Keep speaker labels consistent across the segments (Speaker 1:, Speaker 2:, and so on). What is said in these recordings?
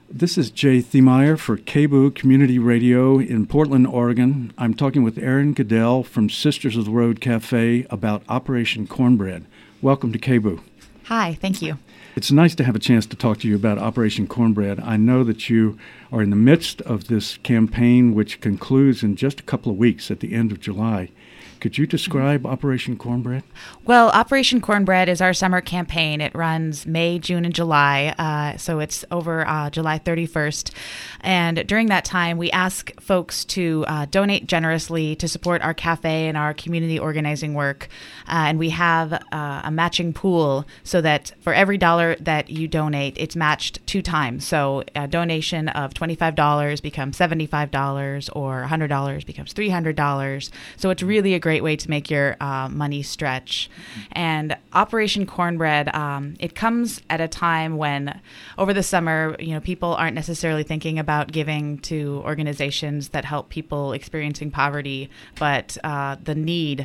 Speaker 1: This is Jay Thiemeyer for KBOO Community Radio in Portland, Oregon. I'm talking with Erin Goodell from Sisters of the Road Cafe about Operation Cornbread. Welcome to KBOO.
Speaker 2: Hi, thank you.
Speaker 1: It's nice to have a chance to talk to you about Operation Cornbread. I know that you are in the midst of this campaign, which concludes in just a couple of weeks at the end of July. Could you describe Operation Cornbread?
Speaker 2: Well, Operation Cornbread is our summer campaign. It runs May, June, and July, so it's over July 31st. And during that time, we ask folks to donate generously to support our cafe and our community organizing work. And we have a matching pool so that for every dollar that you donate, it's matched 2 times. So a donation of $25 becomes $75 or $100 becomes $300. So it's really a great way to make your money stretch. And Operation Cornbread, it comes at a time when over the summer, people aren't necessarily thinking about giving to organizations that help people experiencing poverty, but the need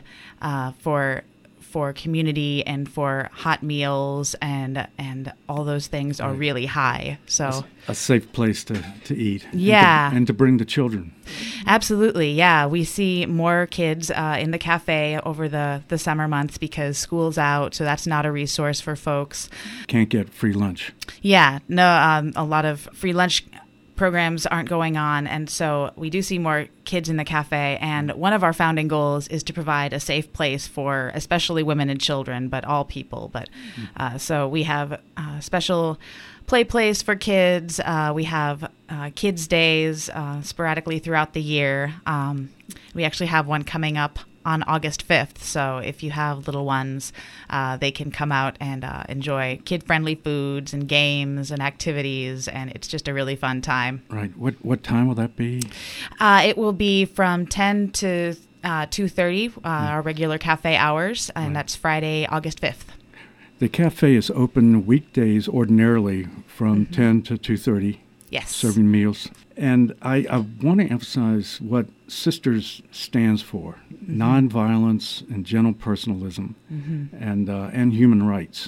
Speaker 2: for community and for hot meals and all those things are really high. So
Speaker 1: a safe place to eat.
Speaker 2: Yeah.
Speaker 1: And to bring the children.
Speaker 2: Absolutely. Yeah. We see more kids in the cafe over the summer months because school's out. So that's not a resource for folks.
Speaker 1: Can't get free lunch.
Speaker 2: Yeah. No, a lot of free lunch programs aren't going on, and so we do see more kids in the cafe, and one of our founding goals is to provide a safe place for especially women and children, but all people. But so we have a special play place for kids. We have kids' days sporadically throughout the year. We actually have one coming up on August 5th. So if you have little ones, they can come out and enjoy kid-friendly foods and games and activities, and it's just a really fun time.
Speaker 1: Right. What time will that be?
Speaker 2: It will be from 10 to 2:30, our regular cafe hours, and that's Friday, August 5th.
Speaker 1: The cafe is open weekdays ordinarily from 10 to 2:30.
Speaker 2: Yes.
Speaker 1: Serving meals. And I want to emphasize what Sisters stands for, nonviolence and gentle personalism and human rights.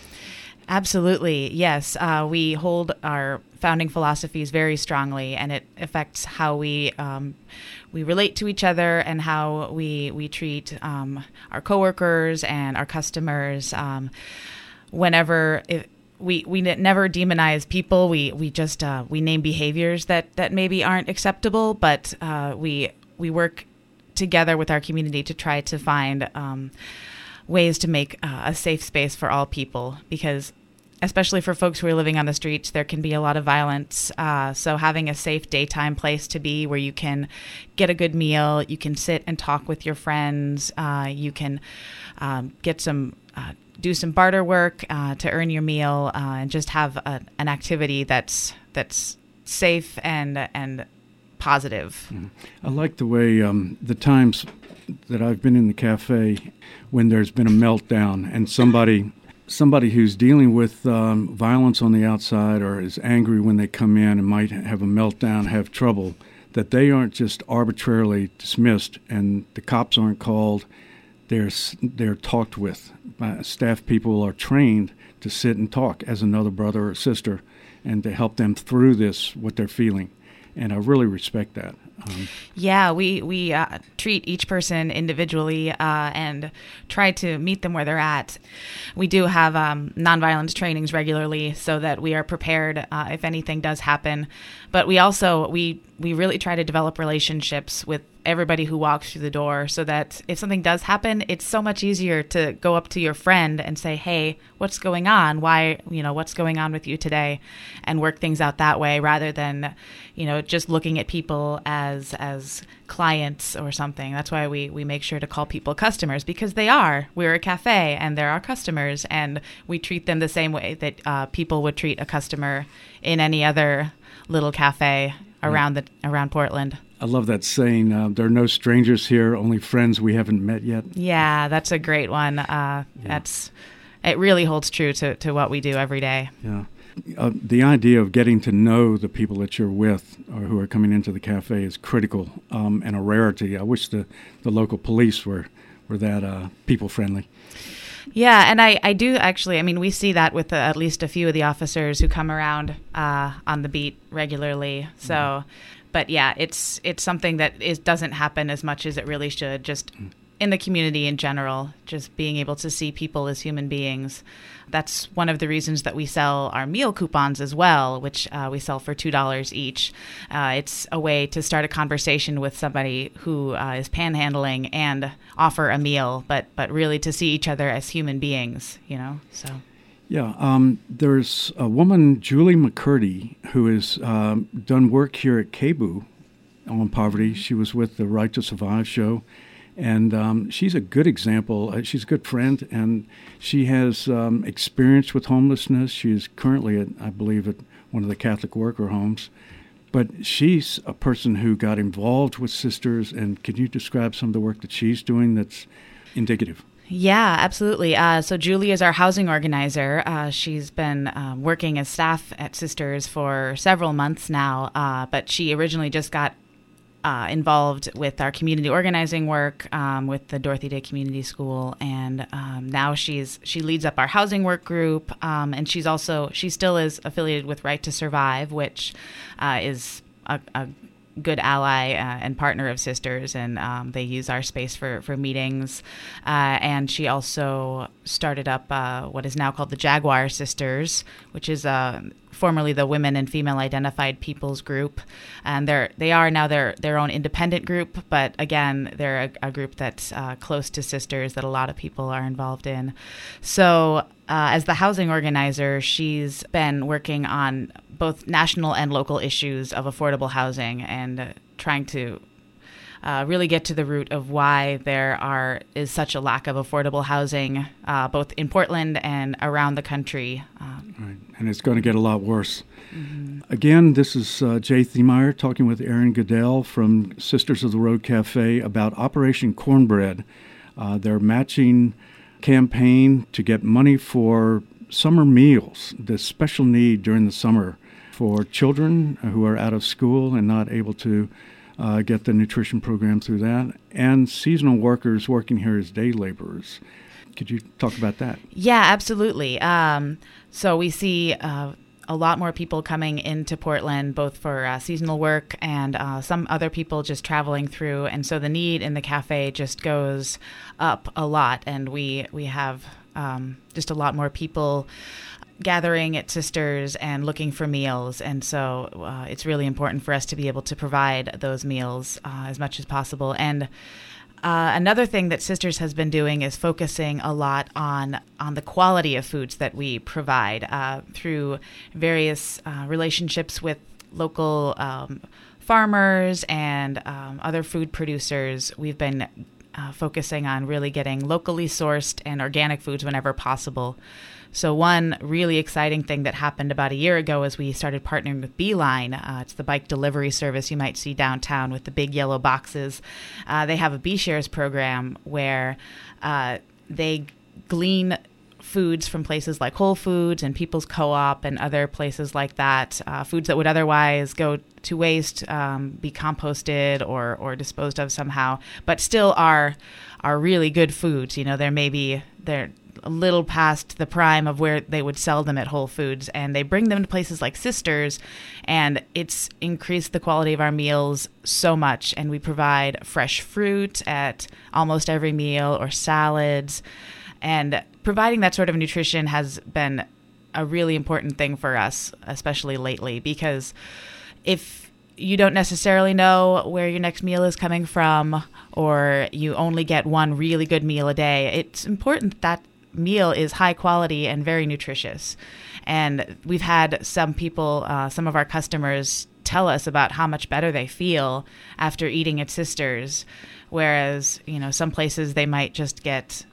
Speaker 2: Absolutely, yes. We hold our founding philosophies very strongly, and it affects how we relate to each other and how we treat our coworkers and our customers. We never demonize people. We just we name behaviors that maybe aren't acceptable, but we work together with our community to try to find ways to make a safe space for all people, because especially for folks who are living on the streets, there can be a lot of violence. So having a safe daytime place to be where you can get a good meal, you can sit and talk with your friends, you can do some barter work to earn your meal, and just have an activity that's safe and positive.
Speaker 1: I like the way the times that I've been in the cafe when there's been a meltdown and somebody who's dealing with violence on the outside or is angry when they come in and might have a meltdown, have trouble, that they aren't just arbitrarily dismissed and the cops aren't called. They're talked with. Staff people are trained to sit and talk as another brother or sister and to help them through this, what they're feeling. And I really respect that.
Speaker 2: We treat each person individually and try to meet them where they're at. We do have nonviolence trainings regularly so that we are prepared if anything does happen. But we also, we really try to develop relationships with everybody who walks through the door so that if something does happen, it's so much easier to go up to your friend and say, hey, what's going on? What's going on with you today? And work things out that way rather than, just looking at people as clients or something. That's why we make sure to call people customers, because they are. We're a cafe and they're our customers, and we treat them the same way that people would treat a customer in any other little cafe around Portland.
Speaker 1: I love that saying, there are no strangers here, only friends we haven't met yet.
Speaker 2: Yeah, that's a great one. It really holds true to what we do every day.
Speaker 1: Yeah. The idea of getting to know the people that you're with or who are coming into the cafe is critical and a rarity. I wish the local police were that people-friendly.
Speaker 2: Yeah, and I do actually, I mean, we see that with at least a few of the officers who come around on the beat regularly. So, but yeah, it's something that doesn't happen as much as it really should, just in the community in general, just being able to see people as human beings. That's one of the reasons that we sell our meal coupons as well, which we sell for $2 each. It's a way to start a conversation with somebody who is panhandling and offer a meal, but really to see each other as human beings, so.
Speaker 1: Yeah, there's a woman, Julie McCurdy, who has done work here at KBOO on poverty. She was with the Right to Survive show. And she's a good example. She's a good friend, and she has experience with homelessness. She is currently, I believe, at one of the Catholic worker homes. But she's a person who got involved with Sisters, and can you describe some of the work that she's doing that's indicative?
Speaker 2: Yeah, absolutely. So Julie is our housing organizer. She's been working as staff at Sisters for several months now, but she originally just got involved with our community organizing work with the Dorothy Day Community School, and now she leads up our housing work group, and she still is affiliated with Right to Survive, which is a good ally and partner of Sisters, and they use our space for meetings. And she also started up what is now called the Jaguar Sisters, which is formerly the Women and Female Identified Peoples Group. And they are now their own independent group, but again, they're a group that's close to Sisters that a lot of people are involved in. So as the housing organizer, she's been working on both national and local issues of affordable housing and trying to really get to the root of why there is such a lack of affordable housing, both in Portland and around the country.
Speaker 1: Right, and it's going to get a lot worse. Mm-hmm. Again, this is Jay Thiemeyer talking with Erin Goodell from Sisters of the Road Cafe about Operation Cornbread, their matching campaign to get money for summer meals, the special need during the summer for children who are out of school and not able to get the nutrition program through that, and seasonal workers working here as day laborers. Could you talk about that?
Speaker 2: Yeah, absolutely. So we see a lot more people coming into Portland, both for seasonal work and some other people just traveling through. And so the need in the cafe just goes up a lot. And we have just a lot more people gathering at Sisters and looking for meals. And so it's really important for us to be able to provide those meals as much as possible. And another thing that Sisters has been doing is focusing a lot on the quality of foods that we provide through various relationships with local farmers and other food producers. We've been focusing on really getting locally sourced and organic foods whenever possible. So one really exciting thing that happened about a year ago is we started partnering with Beeline. It's the bike delivery service you might see downtown with the big yellow boxes. They have a B-Shares program where they glean foods from places like Whole Foods and People's Co-op and other places like that, foods that would otherwise go to waste, be composted or disposed of somehow, but still are really good foods. They're a little past the prime of where they would sell them at Whole Foods, and they bring them to places like Sisters, and it's increased the quality of our meals so much. And we provide fresh fruit at almost every meal or salads, and providing that sort of nutrition has been a really important thing for us, especially lately, because if you don't necessarily know where your next meal is coming from, or you only get one really good meal a day, it's important that meal is high quality and very nutritious. And we've had some people, some of our customers tell us about how much better they feel after eating at Sisters, whereas, some places they might just get,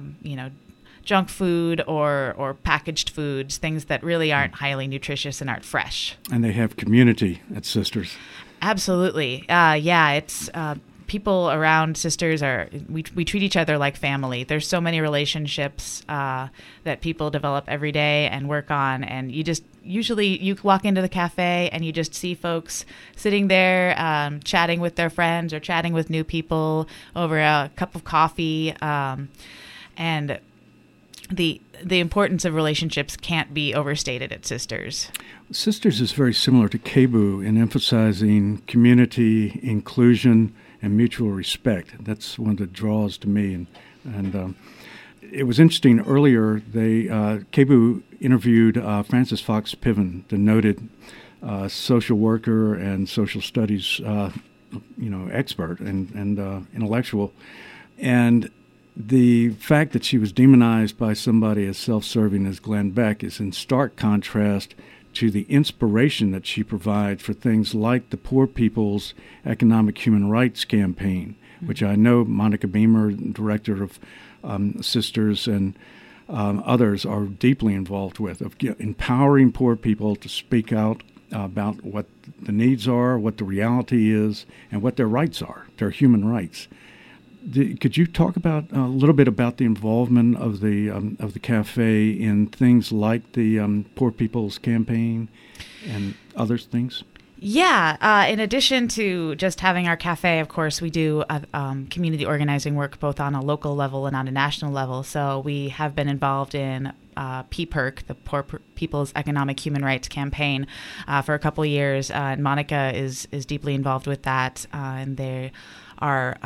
Speaker 2: junk food or packaged foods, things that really aren't highly nutritious and aren't fresh.
Speaker 1: And they have community at Sisters.
Speaker 2: Absolutely. It's people around Sisters we treat each other like family. There's so many relationships that people develop every day and work on, and you walk into the cafe and you just see folks sitting there chatting with their friends or chatting with new people over a cup of coffee, and the importance of relationships can't be overstated at Sisters.
Speaker 1: Sisters is very similar to KBOO in emphasizing community, inclusion, and mutual respect. That's one of the draws to me. And it was interesting. Earlier, KBOO interviewed Frances Fox Piven, the noted social worker and social studies expert and intellectual. And the fact that she was demonized by somebody as self-serving as Glenn Beck is in stark contrast to the inspiration that she provides for things like the Poor People's Economic Human Rights Campaign, which I know Monica Beamer, director of Sisters, and others are deeply involved with, of empowering poor people to speak out about what the needs are, what the reality is, and what their rights are, their human rights. Could you talk about a little bit about the involvement of the cafe in things like the Poor People's Campaign and other things?
Speaker 2: Yeah. In addition to just having our cafe, of course, we do community organizing work both on a local level and on a national level. So we have been involved in PPERC, the Poor People's Economic Human Rights Campaign, for a couple of years. And Monica is deeply involved with that, and they are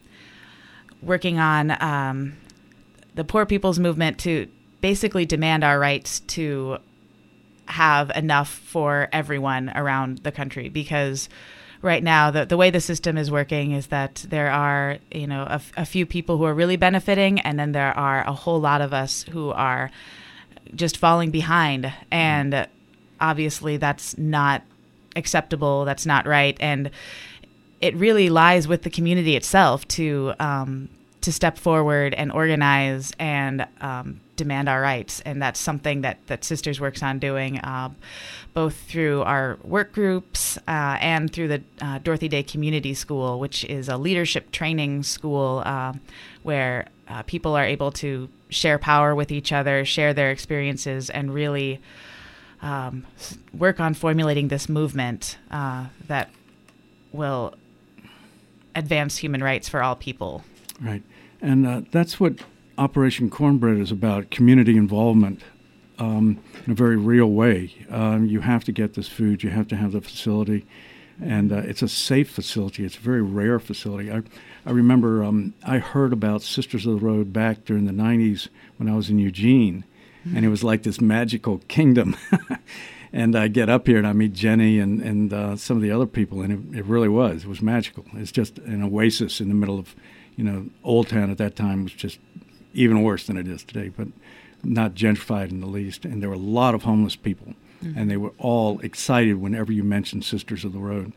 Speaker 2: working on the Poor People's Movement to basically demand our rights to have enough for everyone around the country, because right now the way the system is working is that there are a few people who are really benefiting, and then there are a whole lot of us who are just falling behind, and obviously that's not acceptable, that's not right, and it really lies with the community itself to step forward and organize and demand our rights. And that's something that Sisters works on doing, both through our work groups and through the Dorothy Day Community School, which is a leadership training school where people are able to share power with each other, share their experiences, and really work on formulating this movement that will advance human rights for all people.
Speaker 1: Right. And that's what Operation Cornbread is about, community involvement in a very real way. You have to get this food. You have to have the facility. And it's a safe facility. It's a very rare facility. I remember I heard about Sisters of the Road back during the 90s when I was in Eugene, and it was like this magical kingdom. And I get up here and I meet Jenny and some of the other people, and it really was. It was magical. It's just an oasis in the middle of, Old Town at that time was just even worse than it is today, but not gentrified in the least. And there were a lot of homeless people, and they were all excited whenever you mentioned Sisters of the Road.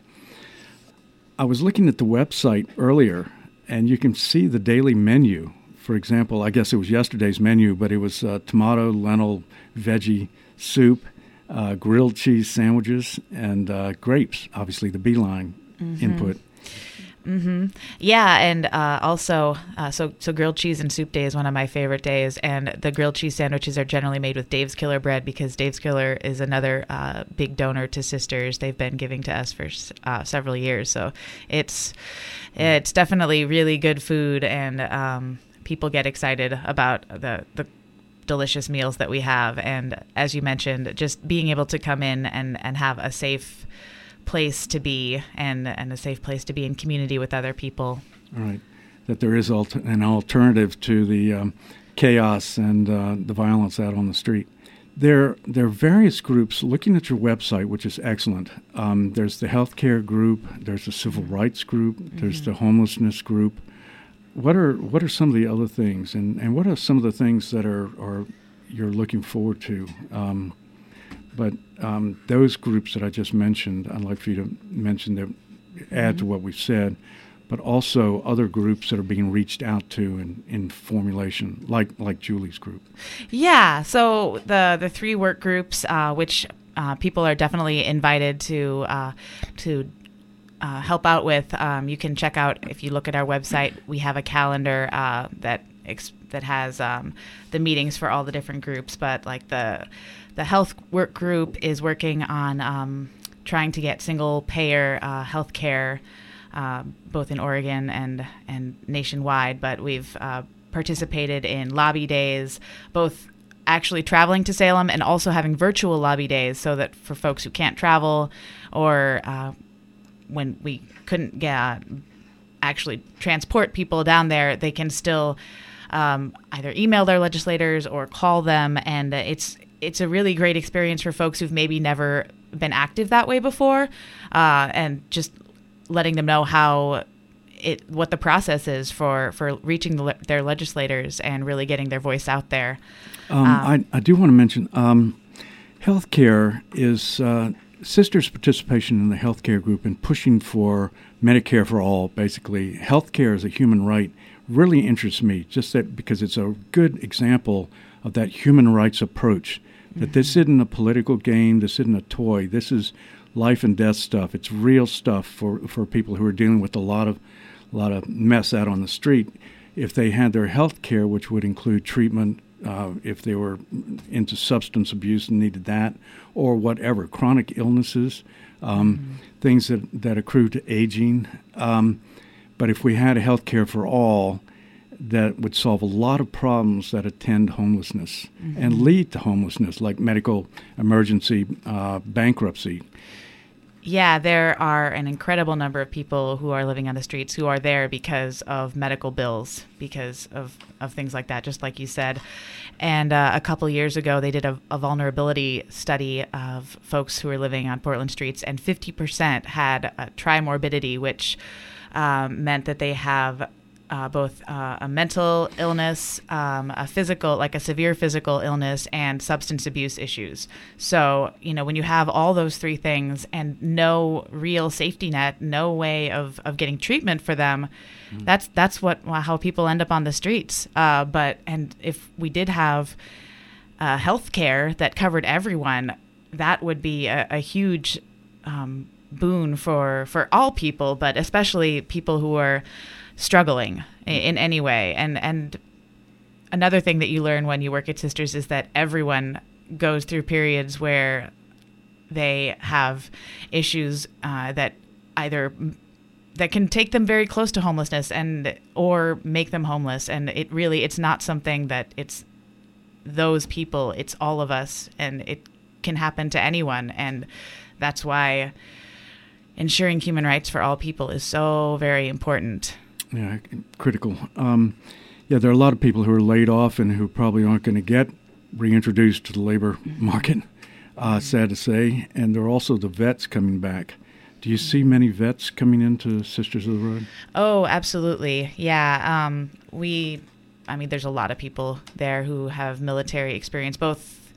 Speaker 1: I was looking at the website earlier, and you can see the daily menu. For example, I guess it was yesterday's menu, but it was tomato, lentil, veggie soup, grilled cheese sandwiches, and grapes, obviously the Beeline input.
Speaker 2: Mm-hmm. Yeah, and also, so grilled cheese and soup day is one of my favorite days, and the grilled cheese sandwiches are generally made with Dave's Killer bread, because Dave's Killer is another big donor to Sisters. They've been giving to us for several years, so it's definitely really good food, and people get excited about the delicious meals that we have. And as you mentioned, just being able to come in and have a safe place to be and a safe place to be in community with other people.
Speaker 1: All right. That there is an alternative to the chaos and the violence out on the street. There are various groups. Looking at your website, which is excellent, there's the healthcare group, there's the civil rights group, there's the homelessness group. What are some of the other things, and what are some of the things that are you're looking forward to? But those groups that I just mentioned, I'd like for you to mention that, add to what we've said, but also other groups that are being reached out to in formulation, like Julie's group.
Speaker 2: Yeah, so the three work groups, which people are definitely invited to help out with. You can check out, if you look at our website, we have a calendar that has the meetings for all the different groups. But like the health work group is working on trying to get single payer health care, both in Oregon and nationwide. But we've participated in lobby days, both actually traveling to Salem and also having virtual lobby days, so that for folks who can't travel or when we couldn't actually transport people down there, they can still either email their legislators or call them. And it's a really great experience for folks who've maybe never been active that way before, and just letting them know what the process is for reaching their legislators and really getting their voice out there.
Speaker 1: I do want to mention healthcare is Sisters' participation in the healthcare group and pushing for Medicare for all. Basically, healthcare as a human right really interests me, just that because it's a good example of that human rights approach. That this isn't a political game, this isn't a toy. This is life and death stuff. It's real stuff for people who are dealing with a lot of mess out on the street. If they had their health care, which would include treatment, if they were into substance abuse and needed that, or whatever, chronic illnesses, things that accrue to aging. But if we had a health care for all, that would solve a lot of problems that attend homelessness and lead to homelessness, like medical emergency, bankruptcy.
Speaker 2: Yeah, there are an incredible number of people who are living on the streets who are there because of medical bills, because of things like that, just like you said. And a couple years ago, they did a vulnerability study of folks who were living on Portland streets, and 50% had trimorbidity, which meant that they have both a mental illness, a physical, like a severe physical illness, and substance abuse issues. So, when you have all those three things and no real safety net, no way of getting treatment for them, that's how people end up on the streets. And if we did have health care that covered everyone, that would be a huge boon for all people, but especially people who are struggling in any way. And another thing that you learn when you work at Sisters is that everyone goes through periods where they have issues that can take them very close to homelessness or make them homeless. And it's not something that it's those people, it's all of us, and it can happen to anyone. And that's why ensuring human rights for all people is so very important.
Speaker 1: Yeah, critical. There are a lot of people who are laid off and who probably aren't going to get reintroduced to the labor market, sad to say. And there are also the vets coming back. Do you see many vets coming into Sisters of the Road? Oh,
Speaker 2: absolutely. Yeah. There's a lot of people there who have military experience, both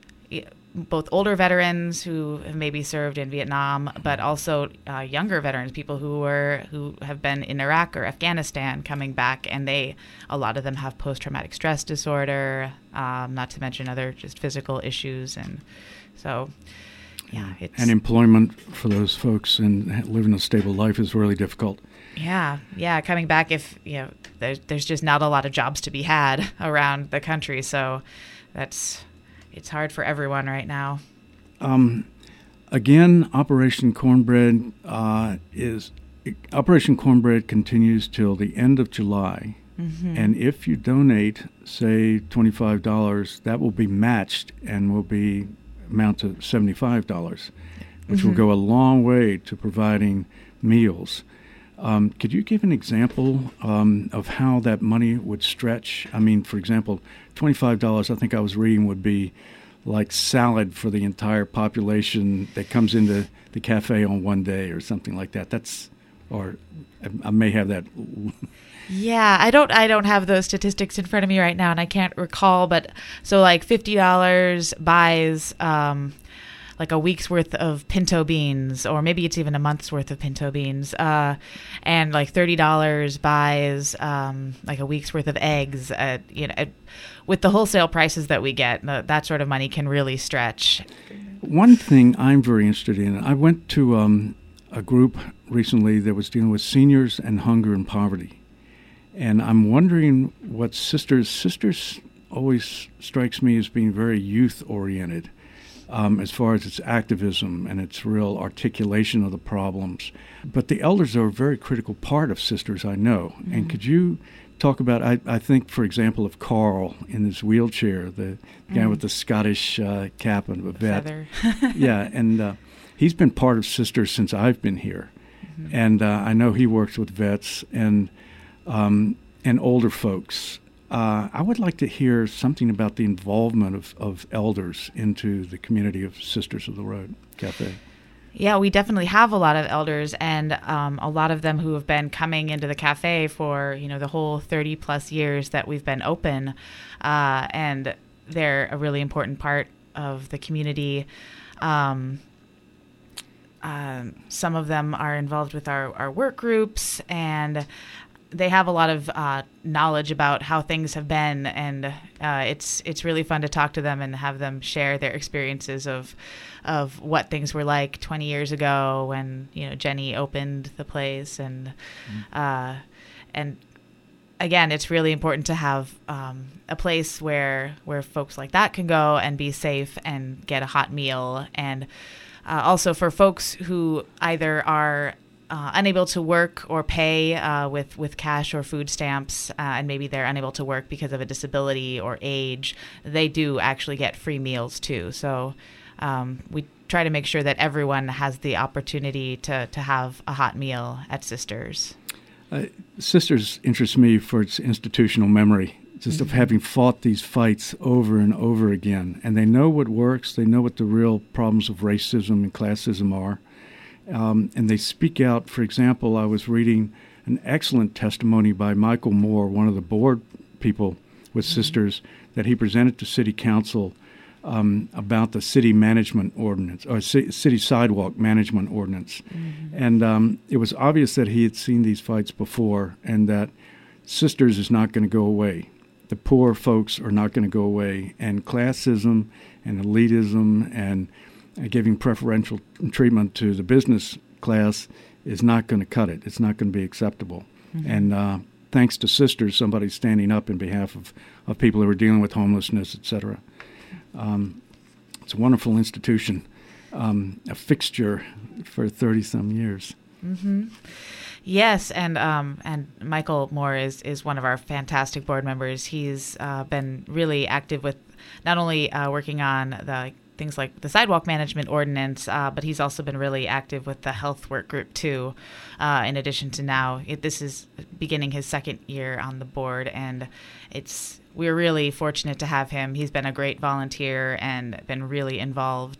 Speaker 2: older veterans who have maybe served in Vietnam, but also younger veterans, people who have been in Iraq or Afghanistan coming back, and a lot of them have post-traumatic stress disorder, not to mention other just physical issues, and so
Speaker 1: and employment for those folks and living a stable life is really difficult.
Speaker 2: Yeah, coming back if there's just not a lot of jobs to be had around the country, so it's hard for everyone right now.
Speaker 1: Again, Operation Cornbread continues till the end of July. And if you donate, say, $25, that will be matched and will amount to $75, which will go a long way to providing meals. Could you give an example of how that money would stretch? I mean, for example, $25, I think I was reading, would be like salad for the entire population that comes into the cafe on one day or something like that. Or I may have that.
Speaker 2: Yeah, I don't have those statistics in front of me right now, and I can't recall. But so like $50 buys like a week's worth of pinto beans, or maybe it's even a month's worth of pinto beans, and like $30 buys like a week's worth of eggs. With the wholesale prices that we get, that sort of money can really stretch.
Speaker 1: One thing I'm very interested in, I went to a group recently that was dealing with seniors and hunger and poverty. And I'm wondering what Sisters always strikes me as being very youth-oriented. as far as its activism and its real articulation of the problems. But the elders are a very critical part of Sisters, I know. Mm-hmm. And could you talk about, I think, for example, of Carl in his wheelchair, the guy with the Scottish cap and a vet.
Speaker 2: Feather.
Speaker 1: Yeah, and he's been part of Sisters since I've been here. Mm-hmm. And I know he works with vets and older folks. I would like to hear something about the involvement of elders into the community of Sisters of the Road Cafe.
Speaker 2: Yeah, we definitely have a lot of elders, and a lot of them who have been coming into the cafe for the whole 30 plus years that we've been open, and they're a really important part of the community. Some of them are involved with our work groups, and they have a lot of knowledge about how things have been, and it's really fun to talk to them and have them share their experiences of what things were like 20 years ago when Jenny opened the place, and again, it's really important to have a place where folks like that can go and be safe and get a hot meal, and also for folks who either are unable to work or pay with cash or food stamps, and maybe they're unable to work because of a disability or age, they do actually get free meals too. So we try to make sure that everyone has the opportunity to have a hot meal at Sisters.
Speaker 1: Sisters interests me for its institutional memory, just of having fought these fights over and over again. And they know what works. They know what the real problems of racism and classism are. And they speak out. For example, I was reading an excellent testimony by Michael Moore, one of the board people with Sisters, that he presented to City Council about the city management ordinance, or city sidewalk management ordinance. Mm-hmm. And it was obvious that he had seen these fights before, and that Sisters is not going to go away. The poor folks are not going to go away. And classism and elitism and giving preferential treatment to the business class is not going to cut it. It's not going to be acceptable. Mm-hmm. And thanks to Sisters, somebody's standing up in behalf of people who are dealing with homelessness, et cetera. It's a wonderful institution, a fixture for 30-some years.
Speaker 2: Mm-hmm. Yes, and Michael Moore is one of our fantastic board members. He's been really active with not only working on the things like the sidewalk management ordinance, but he's also been really active with the health work group too. In addition to now, this is beginning his second year on the board, and we're really fortunate to have him. He's been a great volunteer and been really involved.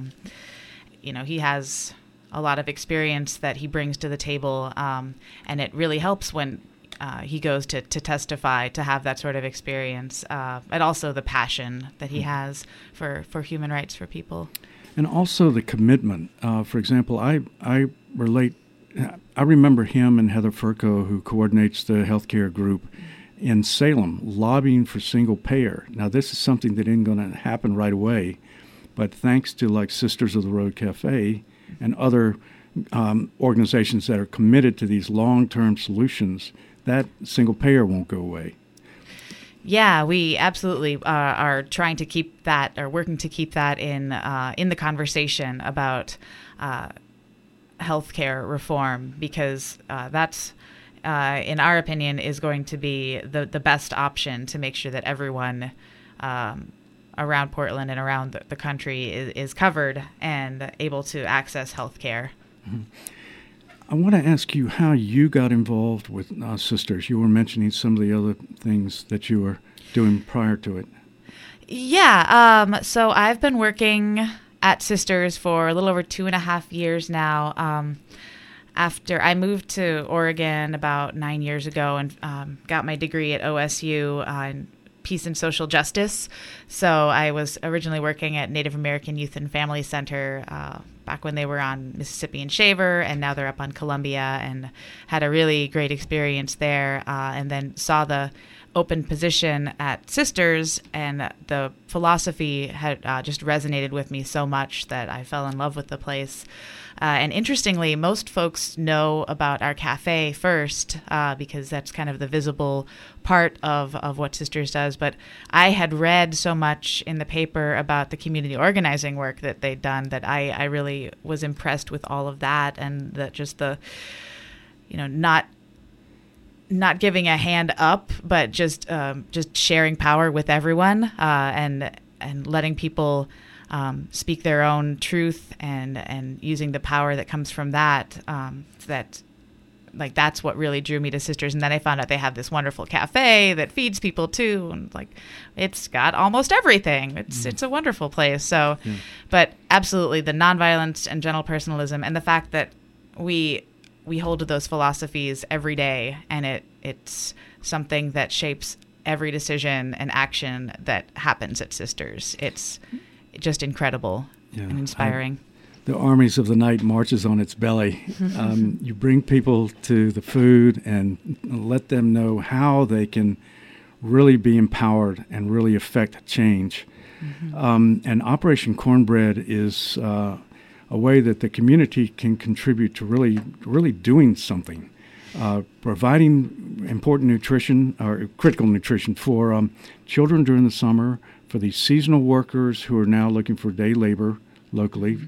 Speaker 2: He has a lot of experience that he brings to the table, and it really helps when he goes to testify, to have that sort of experience, and also the passion that he has for human rights for people.
Speaker 1: And also the commitment. For example, I remember him and Heather Furco, who coordinates the healthcare group in Salem, lobbying for single payer. Now, this is something that isn't going to happen right away, but thanks to like Sisters of the Road Cafe and other organizations that are committed to these long-term solutions, that single payer won't go away.
Speaker 2: Yeah, we absolutely are trying to keep that, or working to keep that in the conversation about healthcare reform, because that's, in our opinion, is going to be the best option to make sure that everyone around Portland and around the country is covered and able to access healthcare. Mm-hmm.
Speaker 1: I want to ask you how you got involved with Sisters. You were mentioning some of the other things that you were doing prior to it.
Speaker 2: Yeah, so I've been working at Sisters for a little over 2.5 years now. After I moved to Oregon about 9 years ago and got my degree at OSU in peace and social justice. So I was originally working at Native American Youth and Family Center back when they were on Mississippi and Shaver, and now they're up on Columbia, and had a really great experience there, and then saw the open position at Sisters, and the philosophy had just resonated with me so much that I fell in love with the place. And interestingly, most folks know about our cafe first because that's kind of the visible part of what Sisters does. But I had read so much in the paper about the community organizing work that they'd done that I really was impressed with all of that, and that just the, not giving a hand up, but just sharing power with everyone and letting people speak their own truth and using the power that comes from that. That's what really drew me to Sisters. And then I found out they have this wonderful cafe that feeds people too, and it's got almost everything. It's a wonderful place. So, but absolutely the nonviolence and gentle personalism, and the fact that we hold to those philosophies every day, and it's something that shapes every decision and action that happens at Sisters. It's just incredible and inspiring.
Speaker 1: The Armies of the Night marches on its belly. You bring people to the food and let them know how they can really be empowered and really affect change. And Operation Cornbread is a way that the community can contribute to really doing something, providing important nutrition or critical nutrition for children during the summer, for these seasonal workers who are now looking for day labor locally,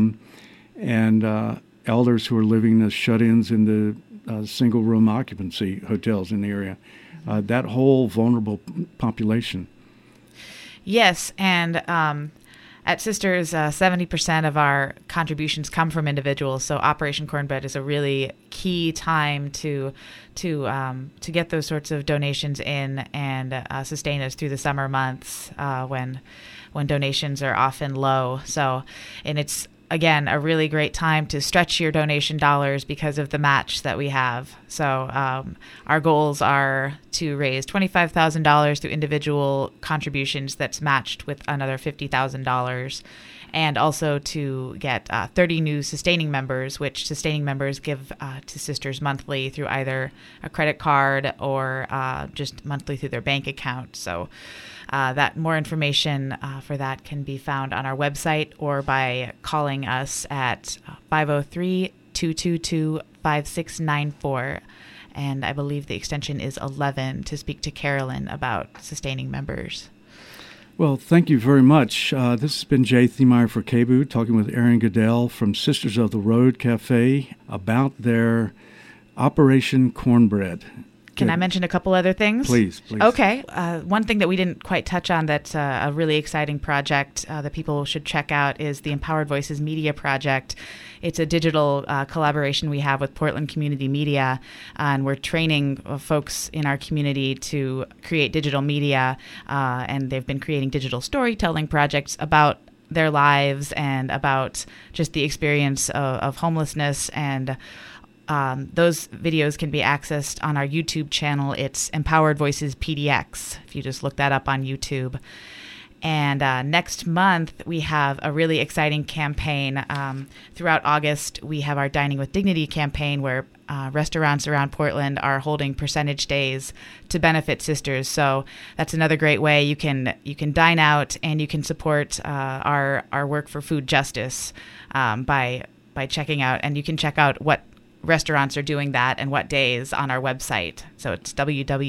Speaker 1: and elders who are living as shut-ins in the single-room occupancy hotels in the area, that whole vulnerable population.
Speaker 2: Yes, and at Sisters, 70% of our contributions come from individuals, so Operation Cornbread is a really key time to get those sorts of donations in and sustain us through the summer months when donations are often low. So, and it's again a really great time to stretch your donation dollars because of the match that we have. So our goals are to raise $25,000 through individual contributions that's matched with another $50,000, and also to get 30 new sustaining members, which sustaining members give to Sisters monthly through either a credit card or just monthly through their bank account. So that more information for that can be found on our website or by calling us at 503-222-5694. And I believe the extension is 11 to speak to Carolyn about sustaining members.
Speaker 1: Well, thank you very much. This has been Jay Thiemeyer for KBOO, talking with Erin Goodell from Sisters of the Road Cafe about their Operation Cornbread.
Speaker 2: Can I mention a couple other things?
Speaker 1: Please.
Speaker 2: Okay. One thing that we didn't quite touch on that's a really exciting project that people should check out is the Empowered Voices Media Project. It's a digital collaboration we have with Portland Community Media, and we're training folks in our community to create digital media, and they've been creating digital storytelling projects about their lives and about just the experience of homelessness, and those videos can be accessed on our YouTube channel. It's Empowered Voices PDX, if you just look that up on YouTube. And next month, we have a really exciting campaign. Throughout August, we have our Dining with Dignity campaign, where restaurants around Portland are holding percentage days to benefit Sisters. So that's another great way you can dine out and you can support our work for food justice by checking out. And you can check out what restaurants are doing that and what days on our website. So it's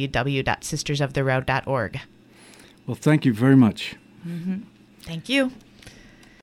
Speaker 2: www.sistersoftheroad.org.
Speaker 1: Well, thank you very much.
Speaker 2: Thank you.